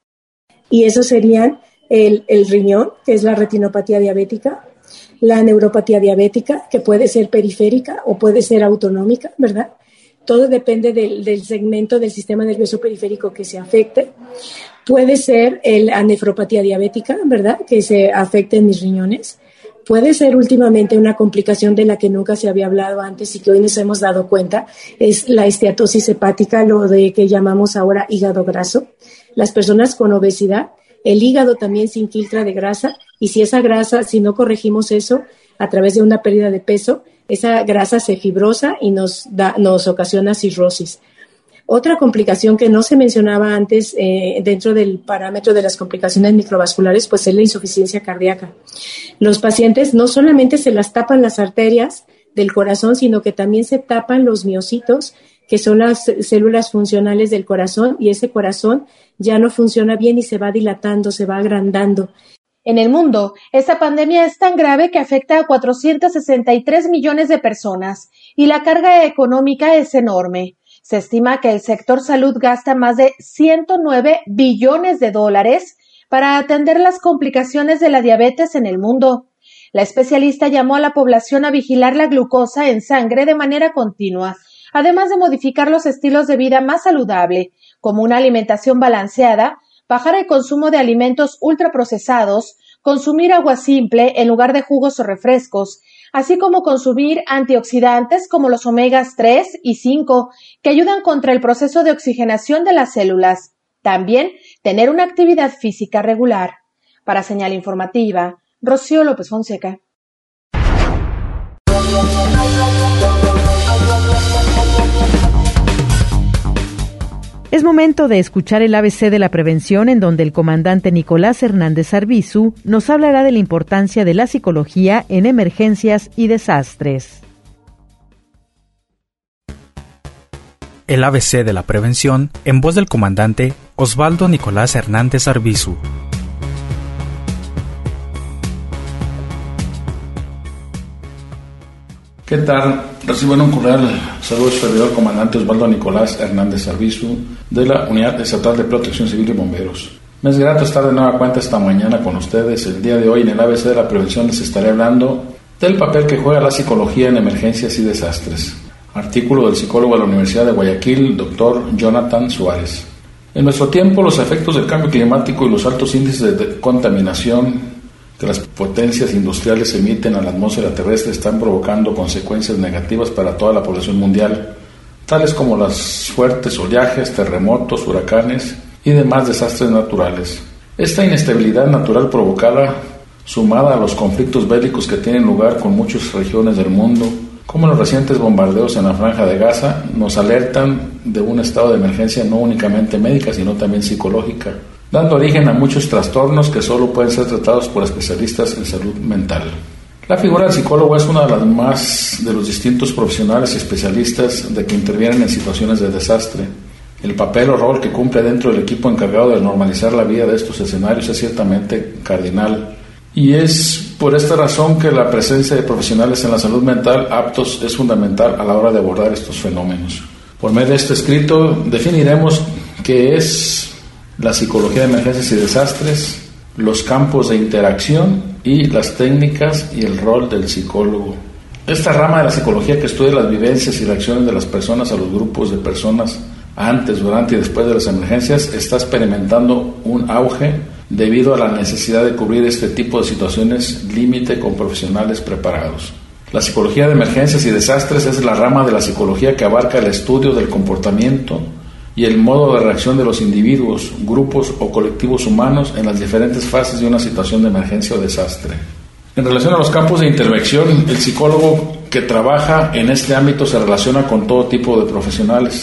Y esos serían el, el riñón, que es la retinopatía diabética, la neuropatía diabética, que puede ser periférica o puede ser autonómica, ¿verdad? Todo depende del, del segmento del sistema nervioso periférico que se afecte. Puede ser el, la nefropatía diabética, ¿verdad? Que se afecte en mis riñones. Puede ser últimamente una complicación de la que nunca se había hablado antes y que hoy nos hemos dado cuenta, es la esteatosis hepática, lo de que llamamos ahora hígado graso. Las personas con obesidad, el hígado también se infiltra de grasa y si esa grasa, si no corregimos eso a través de una pérdida de peso, esa grasa se fibrosa y nos, da, nos ocasiona cirrosis. Otra complicación que no se mencionaba antes eh, dentro del parámetro de las complicaciones microvasculares, pues es la insuficiencia cardíaca. Los pacientes no solamente se las tapan las arterias del corazón, sino que también se tapan los miocitos, que son las células funcionales del corazón, y ese corazón ya no funciona bien y se va dilatando, se va agrandando. En el mundo, esta pandemia es tan grave que afecta a cuatrocientos sesenta y tres millones de personas y la carga económica es enorme. Se estima que el sector salud gasta más de ciento nueve billones de dólares para atender las complicaciones de la diabetes en el mundo. La especialista llamó a la población a vigilar la glucosa en sangre de manera continua, además de modificar los estilos de vida más saludable, como una alimentación balanceada, bajar el consumo de alimentos ultraprocesados, consumir agua simple en lugar de jugos o refrescos, así como consumir antioxidantes como los omegas tres y cinco, que ayudan contra el proceso de oxigenación de las células. También tener una actividad física regular. Para Señal Informativa, Rocío López Fonseca. Es momento de escuchar el A B C de la prevención, en donde el comandante Nicolás Hernández Arbizu nos hablará de la importancia de la psicología en emergencias y desastres. El A B C de la prevención, en voz del comandante Osvaldo Nicolás Hernández Arbizu. ¿Qué tal? Reciban un cordial saludo su servidor comandante Osvaldo Nicolás Hernández Arbizu de la Unidad Estatal de Protección Civil y Bomberos. Me es grato estar de nueva cuenta esta mañana con ustedes. El día de hoy en el A B C de la prevención les estaré hablando del papel que juega la psicología en emergencias y desastres. Artículo del psicólogo de la Universidad de Guayaquil, doctor Jonathan Suárez. En nuestro tiempo, los efectos del cambio climático y los altos índices de contaminación que las potencias industriales emiten a la atmósfera terrestre están provocando consecuencias negativas para toda la población mundial, tales como los fuertes oleajes, terremotos, huracanes y demás desastres naturales. Esta inestabilidad natural provocada, sumada a los conflictos bélicos que tienen lugar con muchas regiones del mundo, como los recientes bombardeos en la Franja de Gaza, nos alertan de un estado de emergencia no únicamente médica, sino también psicológica, dando origen a muchos trastornos que solo pueden ser tratados por especialistas en salud mental. La figura del psicólogo es una de las más de los distintos profesionales y especialistas de que intervienen en situaciones de desastre. El papel o rol que cumple dentro del equipo encargado de normalizar la vida de estos escenarios es ciertamente cardinal, y es por esta razón que la presencia de profesionales en la salud mental aptos es fundamental a la hora de abordar estos fenómenos. Por medio de este escrito definiremos qué es la psicología de emergencias y desastres, los campos de interacción y las técnicas y el rol del psicólogo. Esta rama de la psicología que estudia las vivencias y reacciones de las personas a los grupos de personas antes, durante y después de las emergencias está experimentando un auge debido a la necesidad de cubrir este tipo de situaciones límite con profesionales preparados. La psicología de emergencias y desastres es la rama de la psicología que abarca el estudio del comportamiento y el modo de reacción de los individuos, grupos o colectivos humanos en las diferentes fases de una situación de emergencia o desastre. En relación a los campos de intervención, el psicólogo que trabaja en este ámbito se relaciona con todo tipo de profesionales,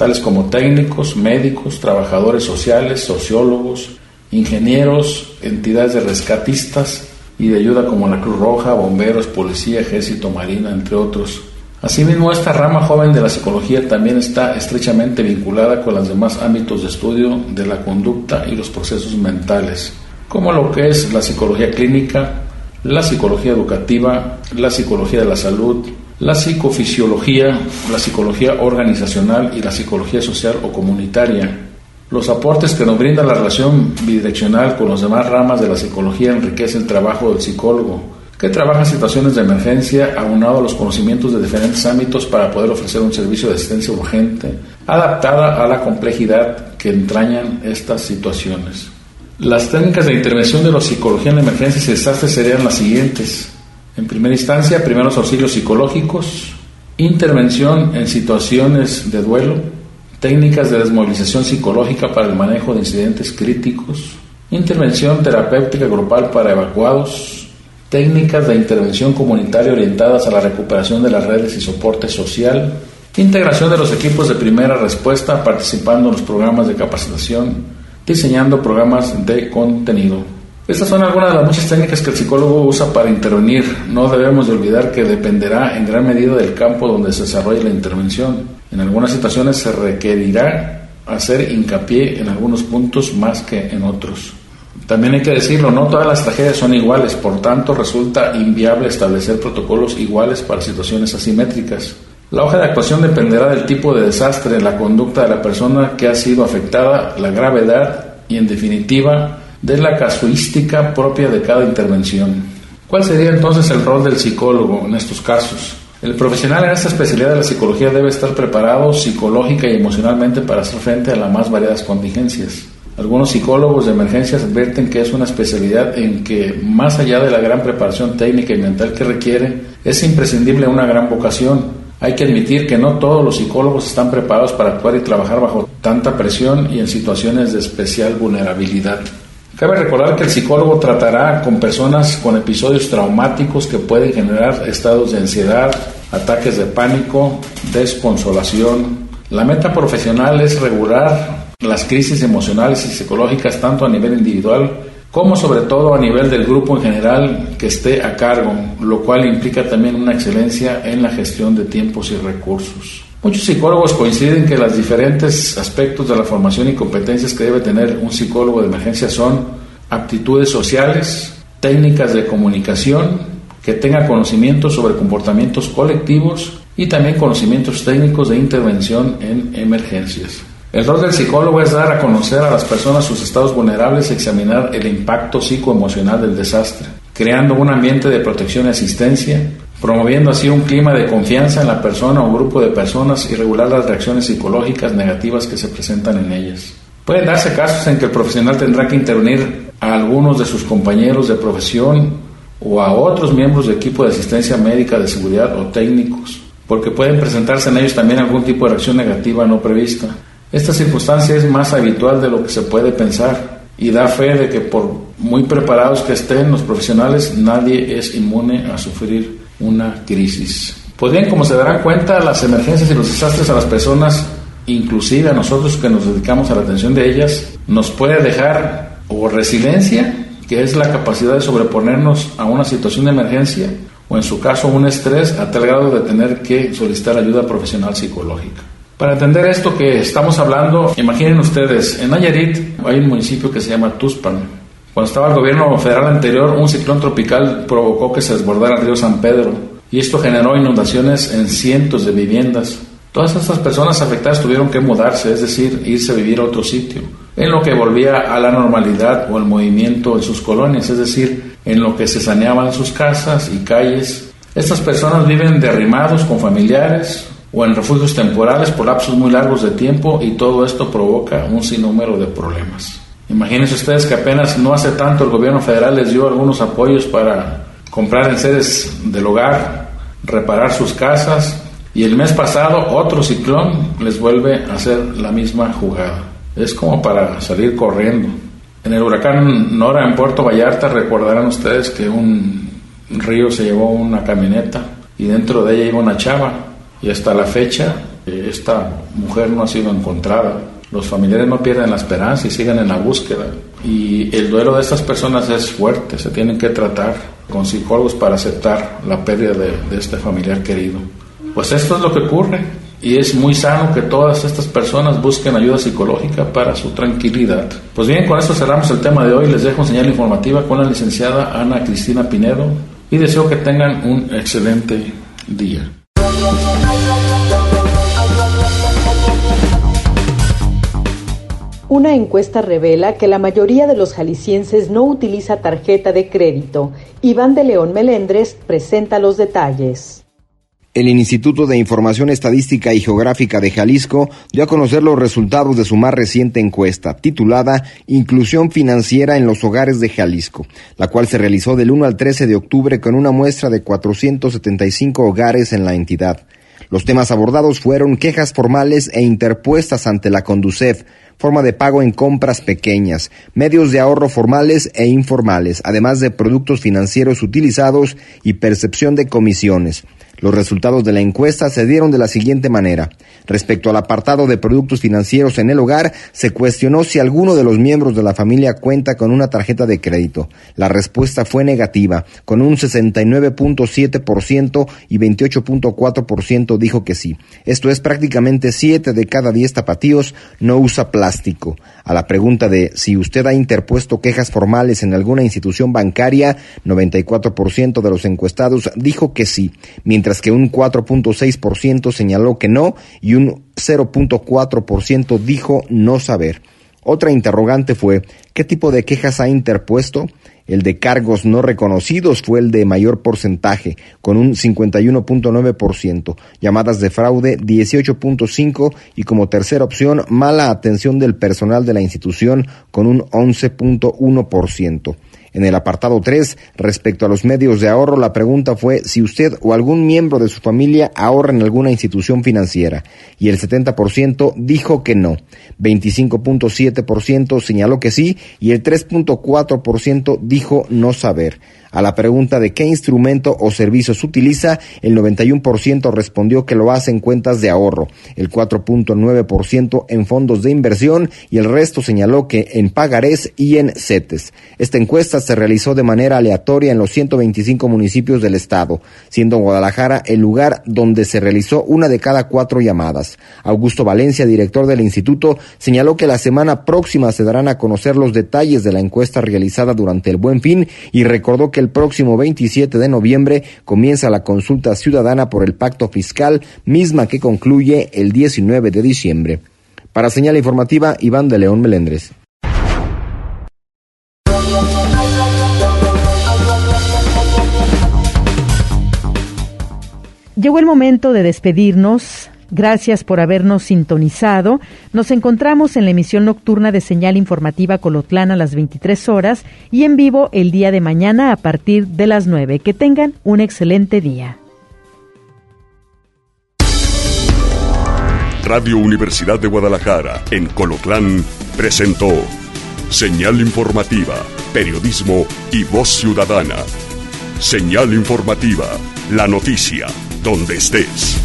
tales como técnicos, médicos, trabajadores sociales, sociólogos, ingenieros, entidades de rescatistas y de ayuda como la Cruz Roja, bomberos, policía, ejército, marina, entre otros. Asimismo, esta rama joven de la psicología también está estrechamente vinculada con los demás ámbitos de estudio de la conducta y los procesos mentales, como lo que es la psicología clínica, la psicología educativa, la psicología de la salud, la psicofisiología, la psicología organizacional y la psicología social o comunitaria. Los aportes que nos brinda la relación bidireccional con las demás ramas de la psicología enriquece el trabajo del psicólogo, que trabaja en situaciones de emergencia aunado a los conocimientos de diferentes ámbitos para poder ofrecer un servicio de asistencia urgente, adaptada a la complejidad que entrañan estas situaciones. Las técnicas de intervención de la psicología en emergencias y desastres serían las siguientes. En primera instancia, primeros auxilios psicológicos, intervención en situaciones de duelo, técnicas de desmovilización psicológica para el manejo de incidentes críticos, intervención terapéutica grupal para evacuados, técnicas de intervención comunitaria orientadas a la recuperación de las redes y soporte social, integración de los equipos de primera respuesta participando en los programas de capacitación, diseñando programas de contenido. Estas son algunas de las muchas técnicas que el psicólogo usa para intervenir. No debemos de olvidar que dependerá en gran medida del campo donde se desarrolle la intervención. En algunas situaciones se requerirá hacer hincapié en algunos puntos más que en otros. También hay que decirlo, no todas las tragedias son iguales, por tanto resulta inviable establecer protocolos iguales para situaciones asimétricas. La hoja de actuación dependerá del tipo de desastre, la conducta de la persona que ha sido afectada, la gravedad y, en definitiva, de la casuística propia de cada intervención. ¿Cuál sería entonces el rol del psicólogo en estos casos? El profesional en esta especialidad de la psicología debe estar preparado psicológica y emocionalmente para hacer frente a las más variadas contingencias. Algunos psicólogos de emergencias advierten que es una especialidad en que, más allá de la gran preparación técnica y mental que requiere, es imprescindible una gran vocación. Hay que admitir que no todos los psicólogos están preparados para actuar y trabajar bajo tanta presión y en situaciones de especial vulnerabilidad. Cabe recordar que el psicólogo tratará con personas con episodios traumáticos que pueden generar estados de ansiedad, ataques de pánico, desconsolación. La meta profesional es regular las crisis emocionales y psicológicas tanto a nivel individual como sobre todo a nivel del grupo en general que esté a cargo, lo cual implica también una excelencia en la gestión de tiempos y recursos. Muchos psicólogos coinciden que los diferentes aspectos de la formación y competencias que debe tener un psicólogo de emergencia son aptitudes sociales, técnicas de comunicación, que tenga conocimientos sobre comportamientos colectivos y también conocimientos técnicos de intervención en emergencias. El rol del psicólogo es dar a conocer a las personas sus estados vulnerables y examinar el impacto psicoemocional del desastre, creando un ambiente de protección y asistencia, promoviendo así un clima de confianza en la persona o grupo de personas y regular las reacciones psicológicas negativas que se presentan en ellas. Pueden darse casos en que el profesional tendrá que intervenir a algunos de sus compañeros de profesión o a otros miembros de equipo de asistencia médica, de seguridad o técnicos, porque pueden presentarse en ellos también algún tipo de reacción negativa no prevista. Esta circunstancia es más habitual de lo que se puede pensar y da fe de que por muy preparados que estén los profesionales, nadie es inmune a sufrir una crisis. Pues bien, como se darán cuenta, las emergencias y los desastres a las personas, inclusive a nosotros que nos dedicamos a la atención de ellas, nos puede dejar o resiliencia, que es la capacidad de sobreponernos a una situación de emergencia, o en su caso un estrés a tal grado de tener que solicitar ayuda profesional psicológica. Para entender esto que estamos hablando, imaginen ustedes, en Nayarit hay un municipio que se llama Tuxpan. Cuando estaba el gobierno federal anterior, un ciclón tropical provocó que se desbordara el río San Pedro y esto generó inundaciones en cientos de viviendas. Todas estas personas afectadas tuvieron que mudarse, es decir, irse a vivir a otro sitio, en lo que volvía a la normalidad o el movimiento en sus colonias, es decir, en lo que se saneaban sus casas y calles. Estas personas viven derrimados con familiares o en refugios temporales por lapsos muy largos de tiempo y todo esto provoca un sinnúmero de problemas. Imagínense ustedes que apenas no hace tanto el gobierno federal les dio algunos apoyos para comprar enseres del hogar, reparar sus casas y el mes pasado otro ciclón les vuelve a hacer la misma jugada. Es como para salir corriendo. En el huracán Nora en Puerto Vallarta recordarán ustedes que un río se llevó una camioneta y dentro de ella iba una chava. Y hasta la fecha Esta mujer no ha sido encontrada. Los familiares no pierden la esperanza y siguen en la búsqueda. Y el duelo de estas personas es fuerte. Se tienen que tratar con psicólogos para aceptar la pérdida de, de este familiar querido. Pues esto es lo que ocurre. Y es muy sano que todas estas personas busquen ayuda psicológica para su tranquilidad. Pues bien, con esto cerramos el tema de hoy. Les dejo señal informativa con la licenciada Ana Cristina Pinedo y deseo que tengan un excelente día. Una encuesta revela que la mayoría de los jaliscienses no utiliza tarjeta de crédito. Iván de León Melendres presenta los detalles. El Instituto de Información Estadística y Geográfica de Jalisco dio a conocer los resultados de su más reciente encuesta, titulada Inclusión Financiera en los Hogares de Jalisco, la cual se realizó del uno al trece de octubre con una muestra de cuatrocientos setenta y cinco hogares en la entidad. Los temas abordados fueron quejas formales e interpuestas ante la Conducef, forma de pago en compras pequeñas, medios de ahorro formales e informales, además de productos financieros utilizados y percepción de comisiones. Los resultados de la encuesta se dieron de la siguiente manera. Respecto al apartado de productos financieros en el hogar, se cuestionó si alguno de los miembros de la familia cuenta con una tarjeta de crédito. La respuesta fue negativa, con un sesenta y nueve punto siete por ciento y veintiocho punto cuatro por ciento dijo que sí. Esto es prácticamente siete de cada diez tapatíos no usa plástico. A la pregunta de si usted ha interpuesto quejas formales en alguna institución bancaria, noventa y cuatro por ciento de los encuestados dijo que sí, mientras que un cuatro punto seis por ciento señaló que no y un cero punto cuatro por ciento dijo no saber. Otra interrogante fue, ¿qué tipo de quejas ha interpuesto? El de cargos no reconocidos fue el de mayor porcentaje, con un cincuenta y uno punto nueve por ciento, llamadas de fraude dieciocho punto cinco por ciento y como tercera opción, mala atención del personal de la institución con un once punto uno por ciento. En el apartado tres, respecto a los medios de ahorro, la pregunta fue si usted o algún miembro de su familia ahorra en alguna institución financiera, y el setenta por ciento dijo que no, veinticinco punto siete por ciento señaló que sí, y el tres punto cuatro por ciento dijo no saber. A la pregunta de qué instrumento o servicios utiliza, el noventa y uno por ciento respondió que lo hace en cuentas de ahorro, el cuatro punto nueve por ciento en fondos de inversión y el resto señaló que en pagarés y en CETES. Esta encuesta se realizó de manera aleatoria en los ciento veinticinco municipios del estado, siendo Guadalajara el lugar donde se realizó una de cada cuatro llamadas. Augusto Valencia, director del instituto, señaló que la semana próxima se darán a conocer los detalles de la encuesta realizada durante el Buen Fin y recordó que el próximo veintisiete de noviembre comienza la consulta ciudadana por el pacto fiscal, misma que concluye el diecinueve de diciembre. Para Señal Informativa, Iván de León Melendres. Llegó el momento de despedirnos. Gracias por habernos sintonizado. Nos encontramos en la emisión nocturna de Señal Informativa Colotlán a las veintitrés horas y en vivo el día de mañana a partir de las nueve. Que tengan un excelente día. Radio Universidad de Guadalajara en Colotlán presentó Señal Informativa, periodismo y voz ciudadana. Señal Informativa, la noticia, donde estés.